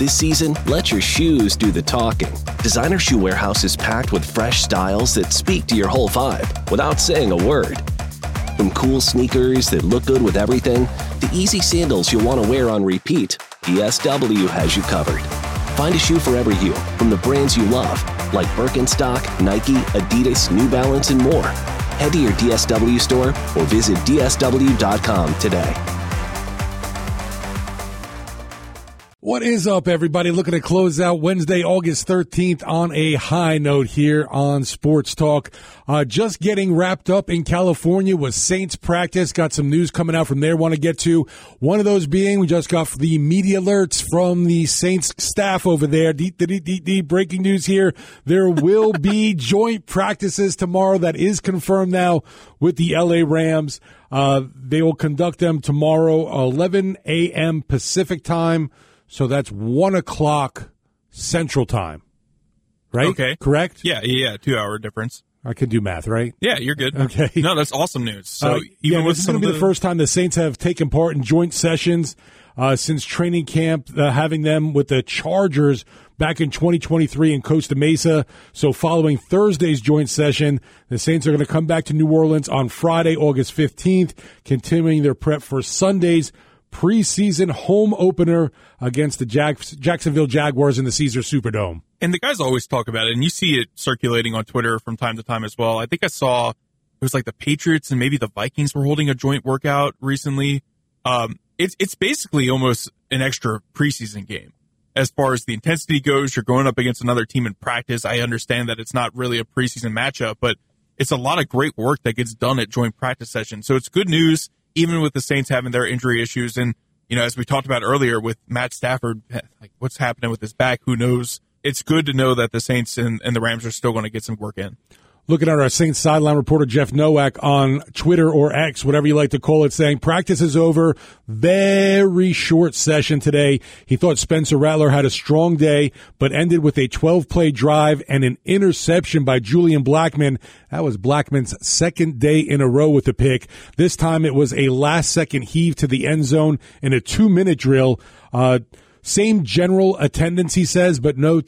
This season, let your shoes do the talking. Designer Shoe Warehouse is packed with fresh styles that speak to your whole vibe without saying a word. From cool sneakers that look good with everything, to easy sandals you'll want to wear on repeat, DSW has you covered. Find a shoe for every you from the brands you love, like Birkenstock, Nike, Adidas, New Balance, and more. Head to your DSW store or visit dsw.com today. What is up, everybody? Looking to close out Wednesday, August 13th on a high note here on Sports Talk. Just getting wrapped up in California was Saints practice. Got some news coming out from there want to get to. One of those being we just got the media alerts from the Saints staff over there. Breaking news here. There will be joint practices tomorrow. That is confirmed now with the LA Rams. They will conduct them tomorrow, 11 a.m. Pacific time. So that's 1 o'clock Central Time, right? Okay. Correct? Yeah, 2-hour difference. I can do math, right? Yeah, you're good. Okay. No, that's awesome news. So this is going to be the first time the Saints have taken part in joint sessions since training camp, having them with the Chargers back in 2023 in Costa Mesa. So following Thursday's joint session, the Saints are going to come back to New Orleans on Friday, August 15th, continuing their prep for Sunday's preseason home opener against the Jacksonville Jaguars in the Caesar Superdome. And the guys always talk about it, and you see it circulating on Twitter from time to time as well. I think I saw it was like the Patriots and maybe the Vikings were holding a joint workout recently. It's basically almost an extra preseason game. As far as the intensity goes, you're going up against another team in practice. I understand that it's not really a preseason matchup, but it's a lot of great work that gets done at joint practice sessions. So it's good news, even with the Saints having their injury issues. And, as we talked about earlier with Matt Stafford, like what's happening with his back, who knows? It's good to know that the Saints and the Rams are still going to get some work in. Looking at our Saints sideline reporter, Jeff Nowak, on Twitter or X, whatever you like to call it, saying practice is over. Very short session today. He thought Spencer Rattler had a strong day, but ended with a 12-play drive and an interception by Julian Blackmon. That was Blackman's second day in a row with a pick. This time it was a last-second heave to the end zone in a 2-minute drill. Same general attendance, he says, but no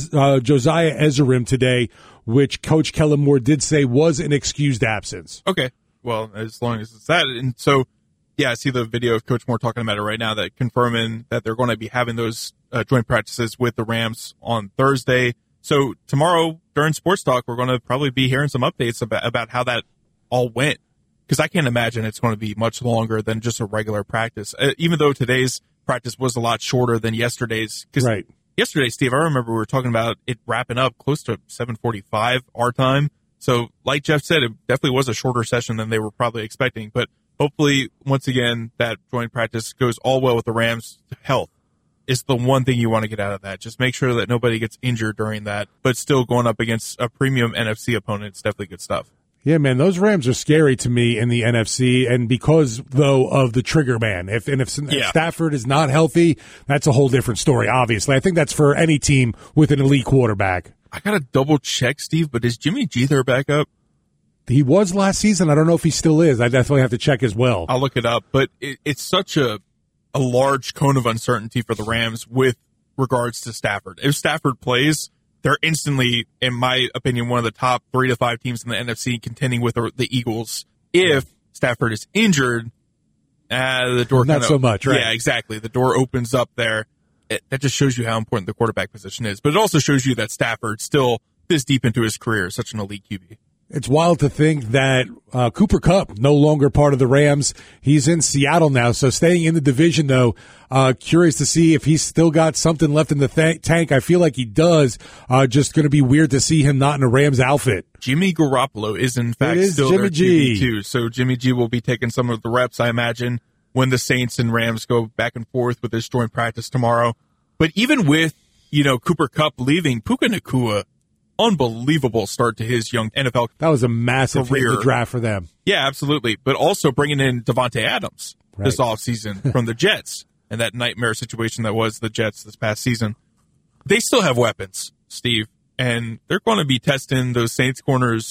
Josiah Ezerim today, which Coach Kellen Moore did say was an excused absence. Okay. Well, as long as it's that. And so, I see the video of Coach Moore talking about it right now, that confirming that they're going to be having those joint practices with the Rams on Thursday. So tomorrow during Sports Talk, we're going to probably be hearing some updates about how that all went. Because I can't imagine it's going to be much longer than just a regular practice, even though today's practice was a lot shorter than yesterday's. Right. Yesterday, Steve, I remember we were talking about it wrapping up close to 7:45 our time. So like Jeff said, it definitely was a shorter session than they were probably expecting. But hopefully, once again, that joint practice goes all well with the Rams' health. Is the one thing you want to get out of that. Just make sure that nobody gets injured during that, but still going up against a premium NFC opponent. It's definitely good stuff. Yeah, man, those Rams are scary to me in the NFC, and because, though, of the trigger man. If Stafford is not healthy, that's a whole different story, obviously. I think that's for any team with an elite quarterback. I got to double-check, Steve, but is Jimmy G their backup? He was last season. I don't know if he still is. I definitely have to check as well. I'll look it up, but it's such a large cone of uncertainty for the Rams with regards to Stafford. If Stafford plays, they're instantly, in my opinion, one of the top 3 to 5 teams in the NFC contending with the Eagles. If Stafford is injured, the door not so much, right? Yeah, exactly. The door opens up there. That just shows you how important the quarterback position is. But it also shows you that Stafford, still this deep into his career, is such an elite QB. It's wild to think that Cooper Kupp, no longer part of the Rams. He's in Seattle now, so staying in the division, though. Curious to see if he's still got something left in the tank. I feel like he does. Just going to be weird to see him not in a Rams outfit. Jimmy Garoppolo is, in fact, still Jimmy their QB, too. So Jimmy G will be taking some of the reps, I imagine, when the Saints and Rams go back and forth with this joint practice tomorrow. But even with, Cooper Kupp leaving, Puka Nacua, unbelievable start to his young NFL That was a massive hit in the draft for them. Yeah, absolutely. But also bringing in Devontae Adams this offseason from the Jets and that nightmare situation that was the Jets this past season. They still have weapons, Steve, and they're going to be testing those Saints corners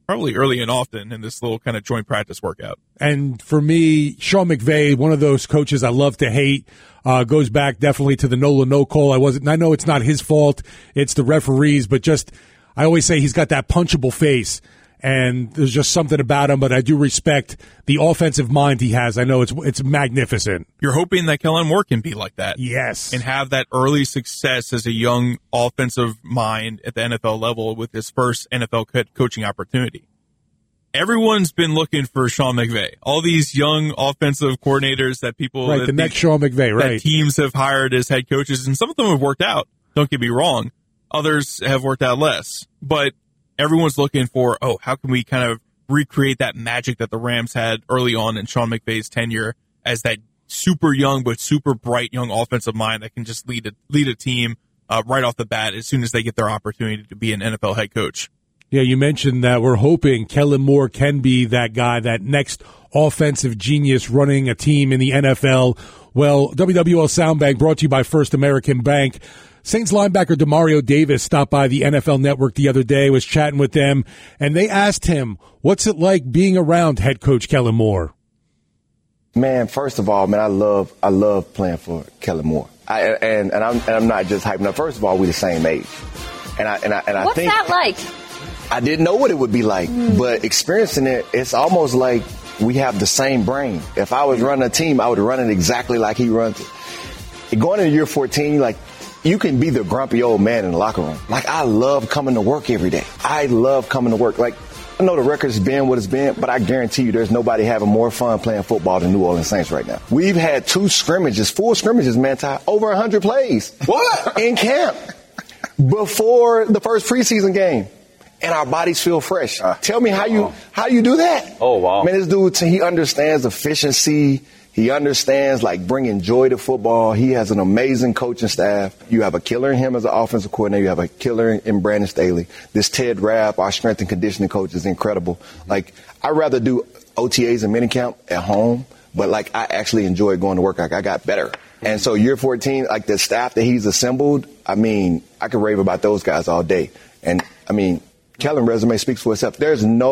probably early and often in this little kind of joint practice workout. And for me, Sean McVay, one of those coaches I love to hate, goes back definitely to the Nola no call. I know it's not his fault, it's the referees, but just I always say he's got that punchable face. And there's just something about him, but I do respect the offensive mind he has. I know it's magnificent. You're hoping that Kellen Moore can be like that. Yes. And have that early success as a young offensive mind at the NFL level with his first NFL coaching opportunity. Everyone's been looking for Sean McVay. All these young offensive coordinators that people... Right, the next Sean McVay, right. That teams have hired as head coaches, and some of them have worked out. Don't get me wrong. Others have worked out less. But everyone's looking for, how can we kind of recreate that magic that the Rams had early on in Sean McVay's tenure as that super young but super bright young offensive mind that can just lead a team right off the bat as soon as they get their opportunity to be an NFL head coach. Yeah, you mentioned that we're hoping Kellen Moore can be that guy, that next offensive genius running a team in the NFL. Well, WWL Soundbank brought to you by First American Bank. Saints linebacker Demario Davis stopped by the NFL Network the other day, was chatting with them, and they asked him, what's it like being around head coach Kellen Moore? Man, first of all, man, I love playing for Kellen Moore. And I'm not just hyping up. First of all, we're the same age. And I What's think that like? I didn't know what it would be like, but experiencing it, it's almost like we have the same brain. If I was running a team, I would run it exactly like he runs it. Going into year 14, you can be the grumpy old man in the locker room. I love coming to work every day. I love coming to work. I know the record's been what it's been, but I guarantee you there's nobody having more fun playing football than New Orleans Saints right now. We've had full scrimmages, man, Ty, over 100 plays. What? In camp before the first preseason game. And our bodies feel fresh. Tell me how you do that. Oh, wow. Man, this dude, he understands efficiency. He understands, bringing joy to football. He has an amazing coaching staff. You have a killer in him as an offensive coordinator. You have a killer in Brandon Staley. This Ted Rapp, our strength and conditioning coach, is incredible. I'd rather do OTAs and minicamp at home, but, I actually enjoy going to work. I got better. And so year 14, the staff that he's assembled, I could rave about those guys all day. And, Kellen's resume speaks for itself.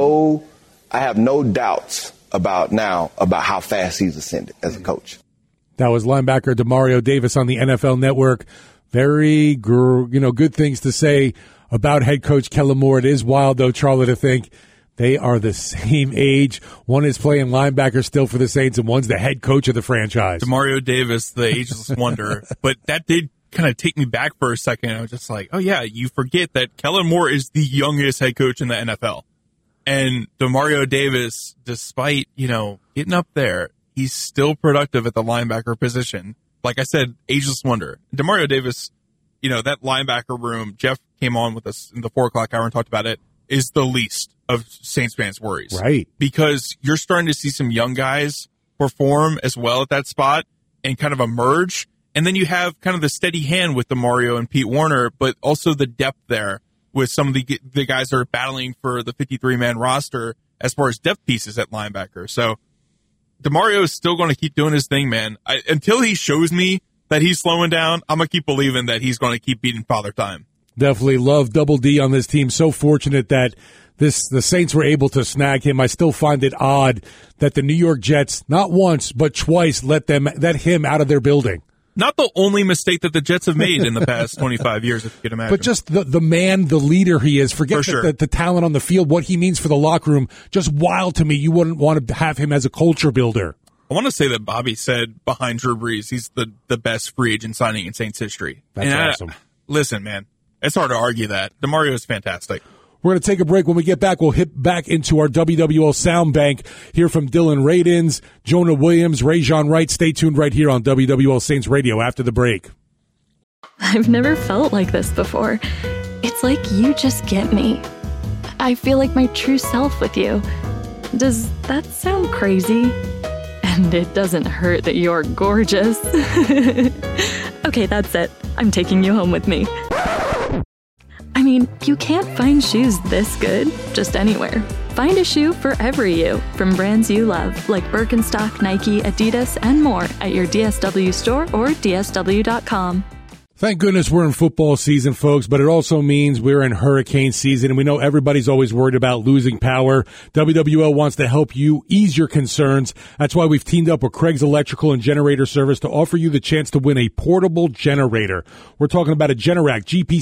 I have no doubts about how fast he's ascended as a coach. That was linebacker Demario Davis on the NFL Network. Very, good things to say about head coach Kellen Moore. It is wild, though, Charlie, to think they are the same age. One is playing linebacker still for the Saints, and one's the head coach of the franchise. Demario Davis, the ageless wonder. But that did kind of take me back for a second. I was just like, oh, yeah, you forget that Kellen Moore is the youngest head coach in the NFL. And Demario Davis, despite, getting up there, he's still productive at the linebacker position. Like I said, ageless wonder. Demario Davis, that linebacker room, Jeff came on with us in the 4 o'clock hour and talked about it, is the least of Saints fans' worries. Right. Because you're starting to see some young guys perform as well at that spot and kind of emerge. And then you have kind of the steady hand with Demario and Pete Werner, but also the depth there with some of the guys that are battling for the 53-man roster as far as depth pieces at linebacker. So Demario is still going to keep doing his thing, man. Until he shows me that he's slowing down, I'm going to keep believing that he's going to keep beating Father Time. Definitely love Double D on this team. So fortunate that the Saints were able to snag him. I still find it odd that the New York Jets, not once, but twice, let him out of their building. Not the only mistake that the Jets have made in the past 25 years, if you can imagine. But just the man, the leader he is. Forget the talent on the field, what he means for the locker room. Just wild to me. You wouldn't want to have him as a culture builder. I want to say that Bobby said behind Drew Brees, he's the best free agent signing in Saints history. That's awesome. Listen, man, it's hard to argue that. Demario is fantastic. We're going to take a break. When we get back, we'll hit back into our WWL Sound Bank. Hear from Dylan Radins, Jonah Williams, Rajon Wright. Stay tuned right here on WWL Saints Radio after the break. I've never felt like this before. It's like you just get me. I feel like my true self with you. Does that sound crazy? And it doesn't hurt that you're gorgeous. Okay, that's it. I'm taking you home with me. I mean, you can't find shoes this good just anywhere. Find a shoe for every you from brands you love, like Birkenstock, Nike, Adidas, and more at your DSW store or DSW.com. Thank goodness we're in football season, folks, but it also means we're in hurricane season, and we know everybody's always worried about losing power. WWL wants to help you ease your concerns. That's why we've teamed up with Craig's Electrical and Generator Service to offer you the chance to win a portable generator. We're talking about a Generac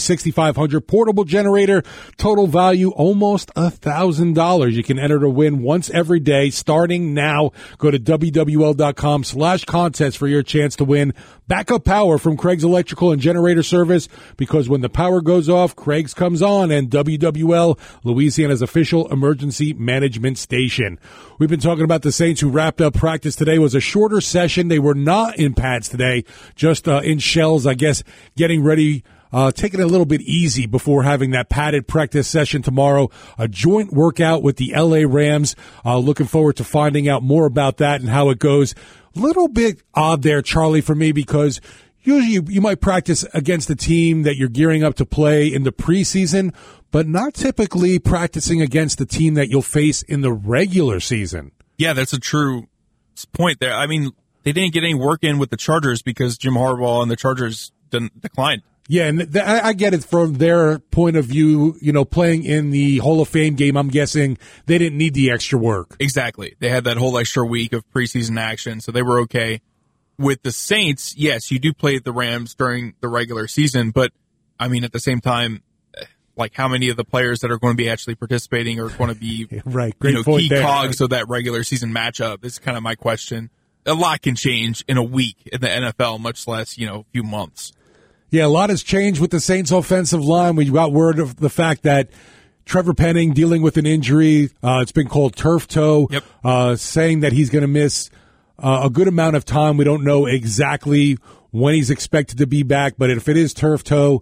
GP6500 portable generator, total value almost $1,000. You can enter to win once every day, starting now. Go to WWL.com/contest for your chance to win backup power from Craig's Electrical and Generator Service, because when the power goes off, Craig's comes on, and WWL, Louisiana's official emergency management station. We've been talking about the Saints who wrapped up practice today. It was a shorter session. They were not in pads today, just in shells, I guess, getting ready, taking it a little bit easy before having that padded practice session tomorrow. A joint workout with the LA Rams. Looking forward to finding out more about that and how it goes. Little bit odd there, Charlie, for me, because usually you might practice against a team that you're gearing up to play in the preseason, but not typically practicing against the team that you'll face in the regular season. Yeah, that's a true point there. I mean, they didn't get any work in with the Chargers because Jim Harbaugh and the Chargers declined. Yeah, and I get it from their point of view, playing in the Hall of Fame game. I'm guessing they didn't need the extra work. Exactly. They had that whole extra week of preseason action, so they were okay. With the Saints, yes, you do play the Rams during the regular season, but, I mean, at the same time, like, how many of the players that are going to be actually participating are going to be right. Great point key there. cogs of that regular season matchup? Is kind of my question. A lot can change in a week in the NFL, much less, a few months. Yeah, a lot has changed with the Saints offensive line. We got word of the fact that Trevor Penning dealing with an injury. It's been called turf toe, saying that he's going to miss a good amount of time. We don't know exactly when he's expected to be back, but if it is turf toe,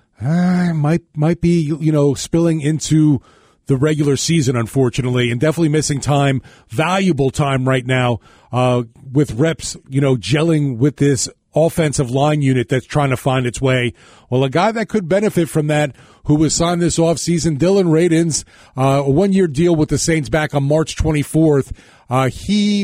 might be, spilling into the regular season, unfortunately, and definitely missing time, valuable time right now, with reps, gelling with this offensive line unit that's trying to find its way. Well, a guy that could benefit from that, who was signed this offseason, Dillon Radunz, a one-year deal with the Saints back on March 24th. He's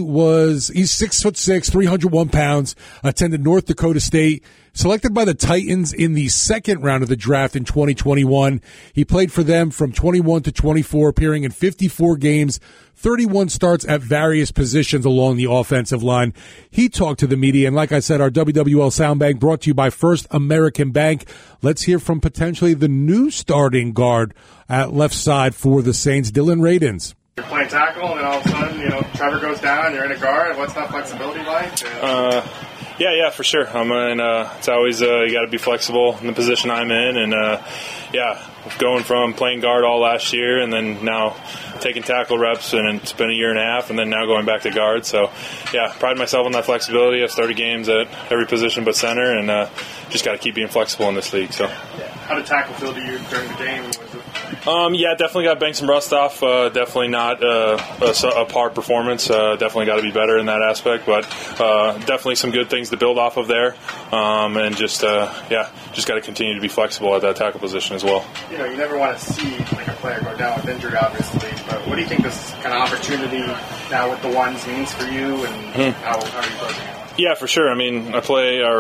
6'6", 301 pounds, attended North Dakota State, selected by the Titans in the second round of the draft in 2021. He played for them from 21 to 24, appearing in 54 games, 31 starts at various positions along the offensive line. He talked to the media, and like I said, our WWL Soundbank brought to you by First American Bank. Let's hear from potentially the new starting guard at left side for the Saints, Dillon Radunz. You're playing tackle, and then all of a sudden, Trevor goes down, you're in a guard. What's that flexibility like? Yeah, for sure. It's always you got to be flexible in the position I'm in, and going from playing guard all last year, and then now taking tackle reps, and it's been a year and a half, and then now going back to guard. So, pride myself on that flexibility. I've started games at every position but center, and just got to keep being flexible in this league. So, how did tackle feel to you during the game? Definitely got to bang some rust off. Definitely not a par performance. Definitely got to be better in that aspect, but definitely some good things to build off of there. And just got to continue to be flexible at that tackle position as well. You never want to see like a player go down with injury, obviously, but what do you think this kind of opportunity now with the ones means for you, and how are you approaching it? Yeah, for sure. I'm in the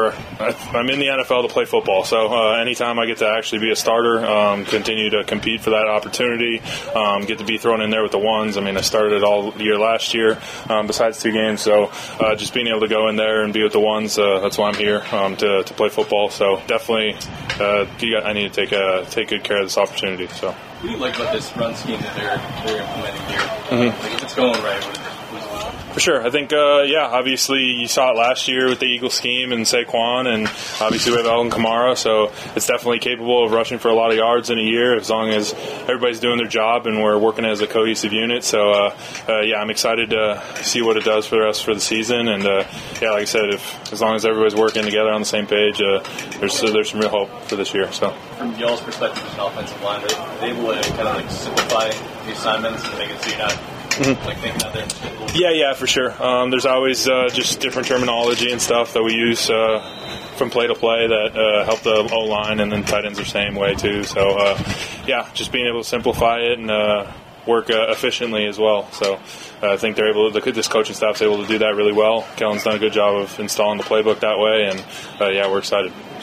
NFL to play football, so anytime I get to actually be a starter, continue to compete for that opportunity, get to be thrown in there with the ones. I started it all year last year, besides 2 games, so just being able to go in there and be with the ones, that's why I'm here, to play football. So definitely, I need to take good care of this opportunity. So, what do you like about this run scheme that they're implementing here? Like, if it's going right, what is it? For sure. I think, obviously you saw it last year with the Eagle scheme and Saquon, and obviously we have Alvin Kamara, so it's definitely capable of rushing for a lot of yards in a year as long as everybody's doing their job and we're working as a cohesive unit. So, I'm excited to see what it does for us for the season. And, like I said, as long as everybody's working together on the same page, there's some real hope for this year. So, from y'all's perspective as an offensive line, are they able to kind of simplify the assignments and make it so you're not thinking out there? Yeah, for sure. There's always just different terminology and stuff that we use from play to play that help the O-line, and then tight ends are the same way too. So, just being able to simplify it and work efficiently as well. So I think this coaching staff's able to do that really well. Kellen's done a good job of installing the playbook that way, and we're excited.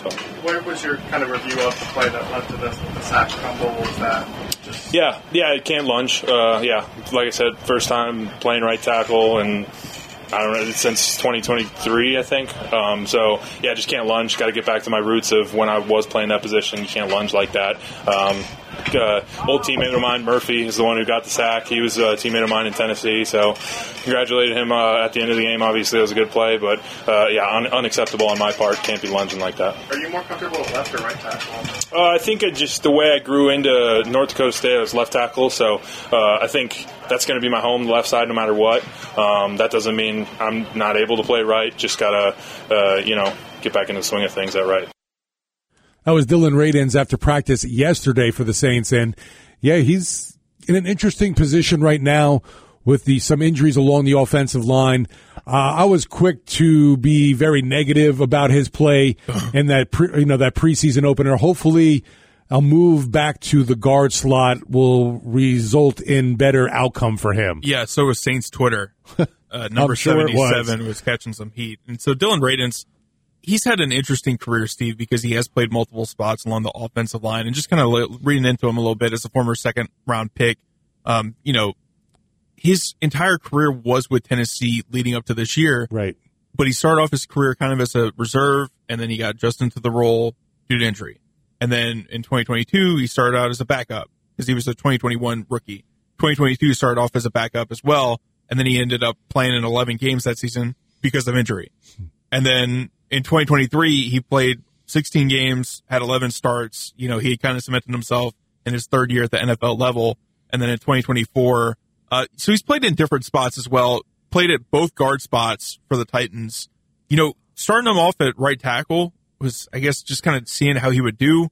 So. What was your kind of review of the play that led to the sack fumble? Was that just... Yeah, can't lunge. Like I said, first time playing right tackle, and I don't know, since 2023, I think. Just can't lunge. Got to get back to my roots of when I was playing that position. You can't lunge like that. Old teammate of mine, Murphy, is the one who got the sack. He was a teammate of mine in Tennessee, so congratulated him at the end of the game. Obviously, it was a good play, but unacceptable on my part. Can't be lunging like that. Are you more comfortable at left or right tackle? I think just the way I grew into North Dakota State, I was left tackle, so I think that's going to be my home, the left side, no matter what. That doesn't mean I'm not able to play right. Just got to, get back into the swing of things at right. That was Dillon Radunz after practice yesterday for the Saints. And, he's in an interesting position right now with some injuries along the offensive line. I was quick to be very negative about his play in that preseason opener. Hopefully a move back to the guard slot will result in better outcome for him. Yeah, so was Saints Twitter. Number 77 was catching some heat. And so Dillon Radunz, he's had an interesting career, Steve, because he has played multiple spots along the offensive line. And just kind of reading into him a little bit as a former second-round pick, his entire career was with Tennessee leading up to this year. Right. But he started off his career kind of as a reserve, and then he got just into the role due to injury. And then in 2022, he started out as a backup because he was a 2021 rookie. 2022 started off as a backup as well, and then he ended up playing in 11 games that season because of injury. And then in 2023, he played 16 games, had 11 starts. He kind of cemented himself in his third year at the NFL level. And then in 2024, so he's played in different spots as well, played at both guard spots for the Titans. Starting him off at right tackle was, I guess, just kind of seeing how he would do.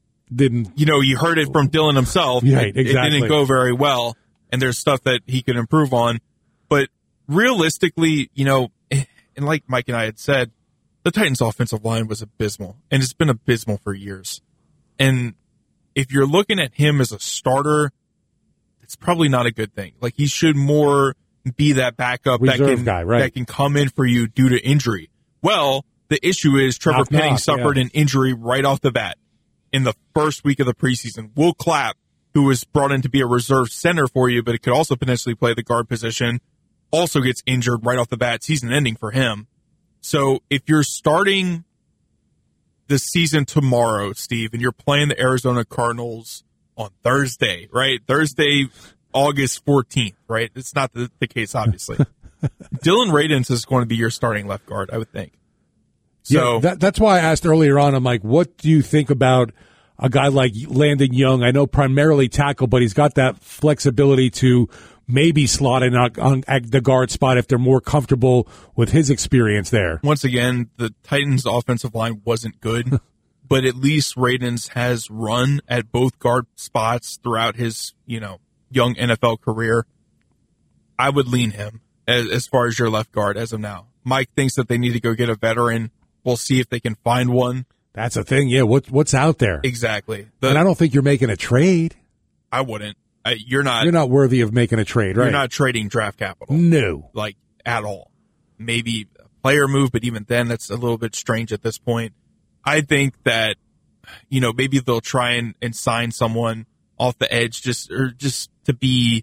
You heard it from Dillon himself. Right, exactly. It didn't go very well, and there's stuff that he could improve on. But realistically, and like Mike and I had said, the Titans' offensive line was abysmal, and it's been abysmal for years. And if you're looking at him as a starter, it's probably not a good thing. Like, he should more be that backup that can come in for you due to injury. Well, the issue is Trevor Penning suffered an injury right off the bat in the first week of the preseason. Will Clapp, who was brought in to be a reserve center for you, but it could also potentially play the guard position, also gets injured right off the bat, season ending for him. So if you're starting the season tomorrow, Steve, and you're playing the Arizona Cardinals on Thursday, right? Thursday, August 14th, right? It's not the case, obviously. Dillon Radunz is going to be your starting left guard, I would think. So that's why I asked earlier on, I'm like, what do you think about a guy like Landon Young? I know primarily tackle, but he's got that flexibility to maybe slot in on the guard spot if they're more comfortable with his experience there. Once again, the Titans' offensive line wasn't good, but at least Radunz has run at both guard spots throughout his, young NFL career. I would lean him as far as your left guard as of now. Mike thinks that they need to go get a veteran. We'll see if they can find one. That's the thing. Yeah, what's out there? Exactly. And I don't think you're making a trade. I wouldn't. You're not worthy of making a trade, right? You're not trading draft capital. No. Like, at all. Maybe a player move, but even then, that's a little bit strange at this point. I think that, maybe they'll try and sign someone off the edge just to be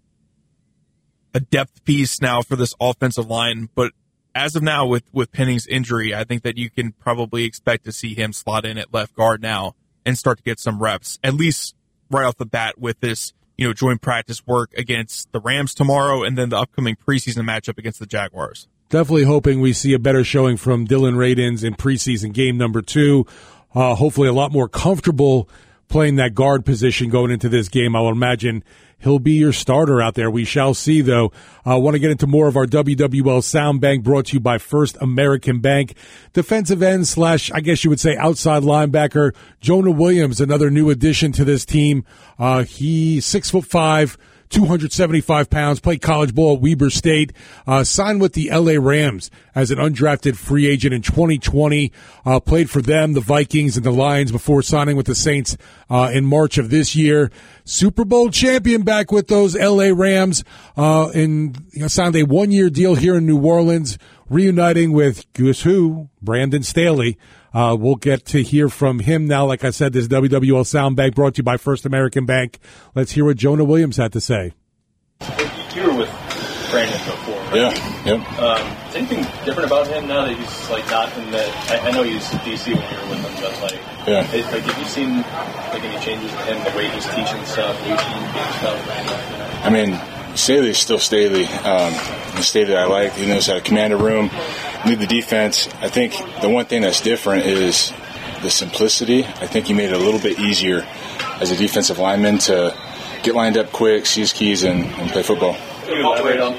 a depth piece now for this offensive line. But as of now, with Penning's injury, I think that you can probably expect to see him slot in at left guard now and start to get some reps, at least right off the bat with this, joint practice work against the Rams tomorrow and then the upcoming preseason matchup against the Jaguars. Definitely hoping we see a better showing from Dillon Radunz in preseason game number 2. Hopefully a lot more comfortable playing that guard position going into this game. I would imagine he'll be your starter out there. We shall see, though. I want to get into more of our WWL Sound Bank brought to you by First American Bank. Defensive end / I guess you would say outside linebacker, Jonah Williams, another new addition to this team. He's 6'5", 275 pounds, played college ball at Weber State, signed with the LA Rams as an undrafted free agent in 2020, played for them, the Vikings, and the Lions before signing with the Saints in March of this year. Super Bowl champion back with those LA Rams, and signed a 1-year deal here in New Orleans, reuniting with guess who? Brandon Staley. We'll get to hear from him now. Like I said, this WWL Soundbite brought to you by First American Bank. Let's hear what Jonah Williams had to say. You were with Brandon before, right? Yeah, yep. Is anything different about him now that he's like not in the? I know he's DC when you were with him, but like, have you seen like any changes in him, the way he's teaching stuff, communicating stuff? I mean, Staley's still Staley. The Staley I like. He knows how to command a room, lead the defense. I think the one thing that's different is the simplicity. I think he made it a little bit easier as a defensive lineman to get lined up quick, see his keys, and play football. You elaborate on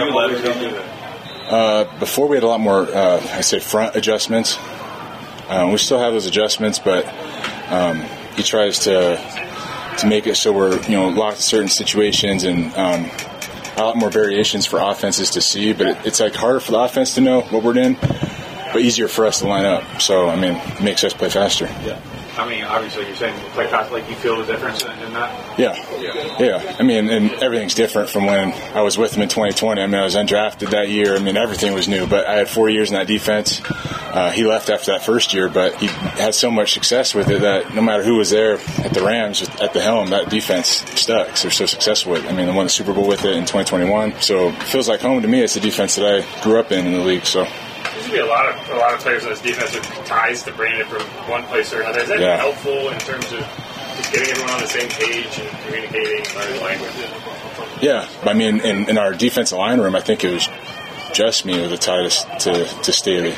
that? Before we had a lot more, I'd say, front adjustments. We still have those adjustments, but he tries to make it so we're locked in certain situations and a lot more variations for offenses to see. But it's like harder for the offense to know what we're in, but easier for us to line up. So I mean, it makes us play faster. Yeah. I mean, obviously, you're saying play fast, like you feel the difference in that? Yeah. I mean, and everything's different from when I was with him in 2020. I mean, I was undrafted that year. I mean, everything was new. But I had 4 years in that defense. He left after that first year, but he had so much success with it that no matter who was there at the Rams, at the helm, that defense stuck. So they're so successful with it. I mean, they won the Super Bowl with it in 2021. So it feels like home to me. It's the defense that I grew up in the league. So. There's going to be a lot of players in this defense with ties to Brandon from one place or another. Is that helpful in terms of just getting everyone on the same page and communicating and learning language? Yeah, I mean, in our defensive line room, I think it was just me with the tie to Staley.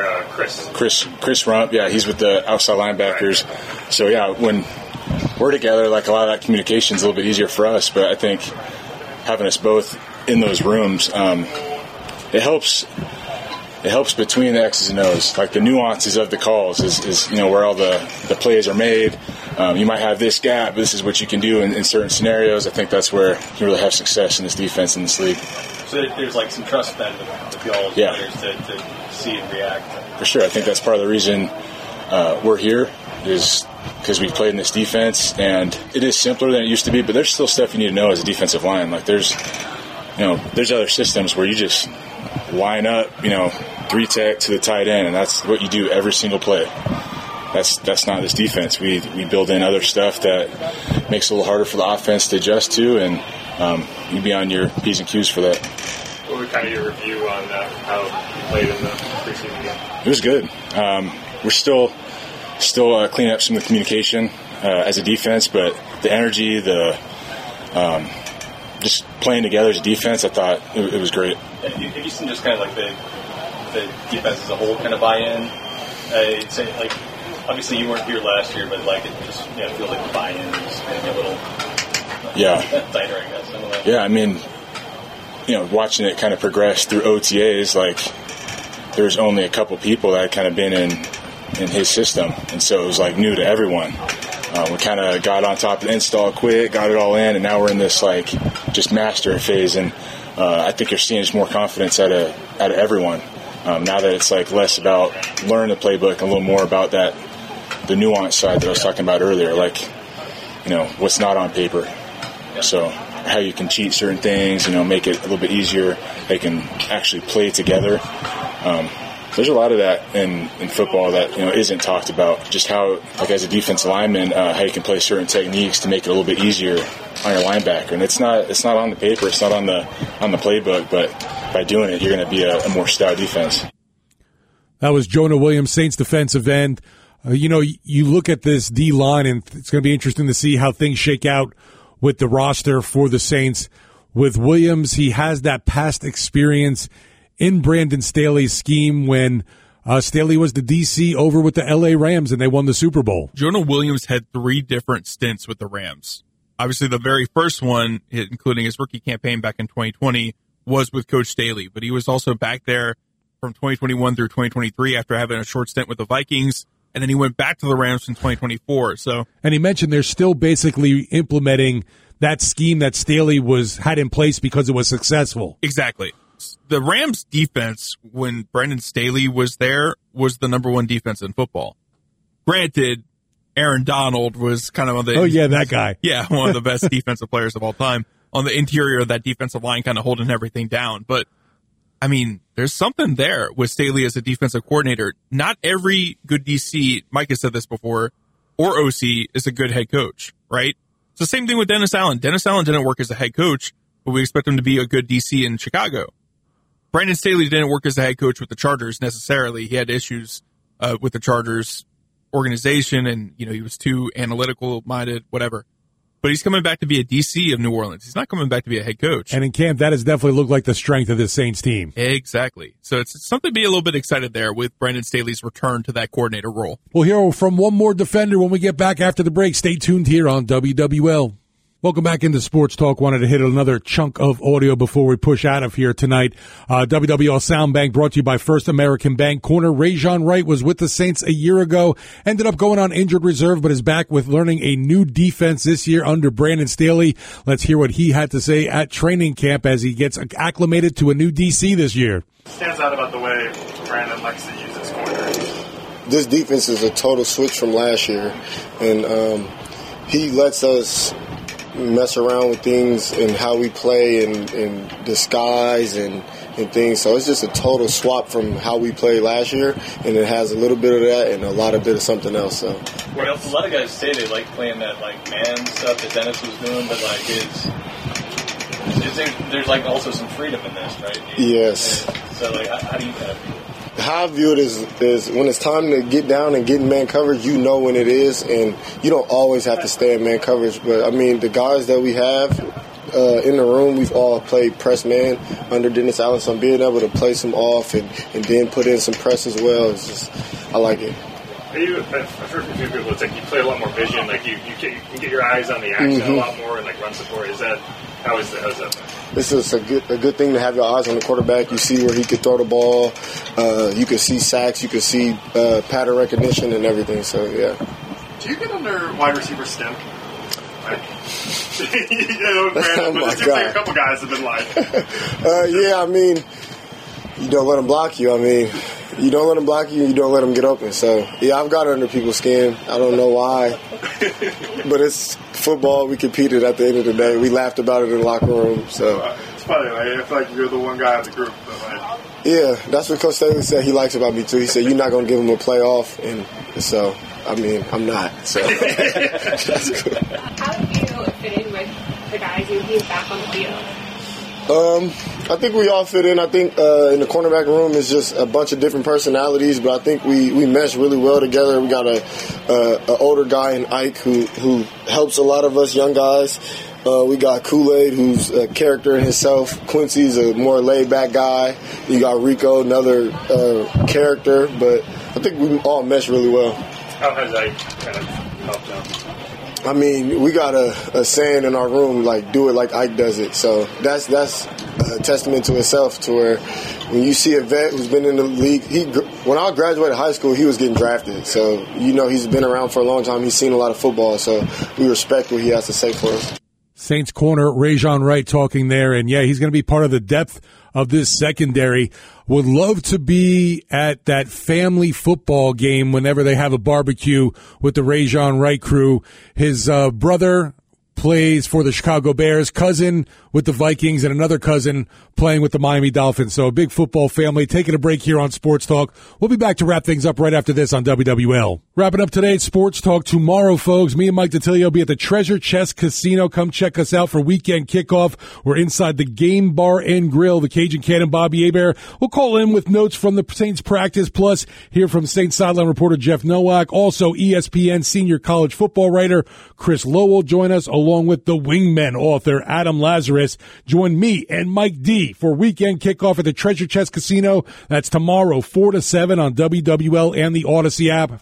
Chris Rump, yeah, he's with the outside linebackers. Right. So, yeah, when we're together, like a lot of that communication is a little bit easier for us. But I think having us both in those rooms, it helps. It helps between the X's and O's, like the nuances of the calls is where all the plays are made. You might have this gap, but this is what you can do in certain scenarios. I think that's where you really have success in this defense in this league. So there's like some trust then with y'all as players to see and react. For sure. I think that's part of the reason we're here is because we've played in this defense, and it is simpler than it used to be, but there's still stuff you need to know as a defensive line. Like there's other systems where you just line up, 3-tech to the tight end, and that's what you do every single play. That's not this defense. We build in other stuff that makes it a little harder for the offense to adjust to, and you'd be on your P's and Q's for that. What was kind of your review on how you played in the preseason game? It was good. We're still cleaning up some of the communication as a defense, but the energy, the just playing together as a defense, I thought it was great. Have you seen just kind of like the defense as a whole kind of buy in? I'd say, like, obviously you weren't here last year, but like it just feels like the buy-in is maybe a little tighter, I guess. Yeah, I mean, watching it kind of progress through OTAs, like there's only a couple people that had kind of been in his system, and so it was like new to everyone. We kind of got on top of the install quick, got it all in, and now we're in this like just master phase, and I think you're seeing just more confidence out of everyone. Now that it's like less about learning the playbook and a little more about the nuance side that I was talking about earlier, like, what's not on paper. So how you can cheat certain things, make it a little bit easier. They can actually play together. There's a lot of that in football that, isn't talked about. Just how, like as a defensive lineman, how you can play certain techniques to make it a little bit easier on your linebacker. And it's not on the paper, it's not on the playbook, but by doing it, you're going to be a more stout defense. That was Jonah Williams, Saints defensive end. You look at this D-line, and it's going to be interesting to see how things shake out with the roster for the Saints. With Williams, he has that past experience in Brandon Staley's scheme when Staley was the DC over with the LA Rams and they won the Super Bowl. Jonah Williams had 3 different stints with the Rams. Obviously, the very first one, including his rookie campaign back in 2020, was with Coach Staley, but he was also back there from 2021 through 2023 after having a short stint with the Vikings, and then he went back to the Rams in 2024. And he mentioned they're still basically implementing that scheme that Staley had in place because it was successful. Exactly. The Rams defense, when Brandon Staley was there, was the number 1 defense in football. Granted, Aaron Donald was kind of that guy. Yeah, one of the best defensive players of all time on the interior of that defensive line, kind of holding everything down. But I mean, there's something there with Staley as a defensive coordinator. Not every good DC, Mike has said this before, or OC is a good head coach, right? It's the same thing with Dennis Allen. Dennis Allen didn't work as a head coach, but we expect him to be a good DC in Chicago. Brandon Staley didn't work as a head coach with the Chargers necessarily. He had issues with the Chargers organization, and he was too analytical minded, whatever. But he's coming back to be a DC of New Orleans. He's not coming back to be a head coach. And in camp, that has definitely looked like the strength of this Saints team. Exactly. So it's something to be a little bit excited there with Brandon Staley's return to that coordinator role. We'll hear from one more defender when we get back after the break. Stay tuned here on WWL. Welcome back into Sports Talk. Wanted to hit another chunk of audio before we push out of here tonight. WWL Sound Bank brought to you by First American Bank. Corner Rajon Wright was with the Saints a year ago, ended up going on injured reserve, but is back with learning a new defense this year under Brandon Staley. Let's hear what he had to say at training camp as he gets acclimated to a new DC this year. Stands out about the way Brandon likes to use his corners. This defense is a total switch from last year, and he lets us mess around with things and how we play and disguise and things. So it's just a total swap from how we played last year, and it has a little bit of that and a lot of bit of something else. So a lot of guys say they like playing that man stuff that Dennis was doing, but there's also some freedom in this, right? Yes. So how do you kind of view it? How I view it is when it's time to get down and get in man coverage, you know when it is, and you don't always have to stay in man coverage. But, I mean, the guys that we have in the room, we've all played press man under Dennis Allen, so being able to play some off and then put in some press as well, is just, I like it. I've heard from a few people, it's like you play a lot more vision, like you can get your eyes on the action a lot more and run support. How is that? This is a good thing to have your eyes on the quarterback. You see where he could throw the ball. You can see sacks. You can see pattern recognition and everything. So, yeah. Do you get under wide receiver stem? Oh, my God. A couple guys have been like. Yeah, I mean, you don't let them block you. I mean, you don't let them block you, you don't let them get open. So, yeah, I've got under people's skin. I don't know why. But it's football. We competed at the end of the day. We laughed about it in the locker room. So it's funny. I feel like you're the one guy in the group. Yeah, that's what Coach Staley said he likes about me, too. He said, you're not going to give him a playoff. And so, I mean, I'm not. So that's good. How do you fit in with the guys who he's back on the field? I think we all fit in. I think in the cornerback room is just a bunch of different personalities, but I think we mesh really well together. We got a older guy in Ike who helps a lot of us young guys. We got Kool-Aid, who's a character in himself. Quincy's a more laid-back guy. You got Rico, another character, but I think we all mesh really well. How has Ike kind of helped out? I mean, we got a saying in our room, do it like Ike does it. So that's a testament to itself, to where when you see a vet who's been in the league, when I graduated high school, he was getting drafted. So, he's been around for a long time. He's seen a lot of football. So we respect what he has to say for us. Saints corner Rajon Wright talking there, and yeah, he's going to be part of the depth of this secondary. Would love to be at that family football game whenever they have a barbecue with the Rajon Wright crew. His brother plays for the Chicago Bears, cousin with the Vikings, and another cousin playing with the Miami Dolphins. So a big football family. Taking a break here on Sports Talk. We'll be back to wrap things up right after this on WWL. Wrapping up today's Sports Talk tomorrow, folks. Me and Mike Detilio will be at the Treasure Chest Casino. Come check us out for weekend kickoff. We're inside the Game Bar and Grill. The Cajun Cannon Bobby Hebert will call in with notes from the Saints practice, plus hear from Saints sideline reporter Jeff Nowak. Also, ESPN senior college football writer Chris Lowe will join us, along with the Wingmen author Adam Lazarus. Join me and Mike D for weekend kickoff at the Treasure Chest Casino. That's tomorrow, 4 to 7 on WWL and the Odyssey app.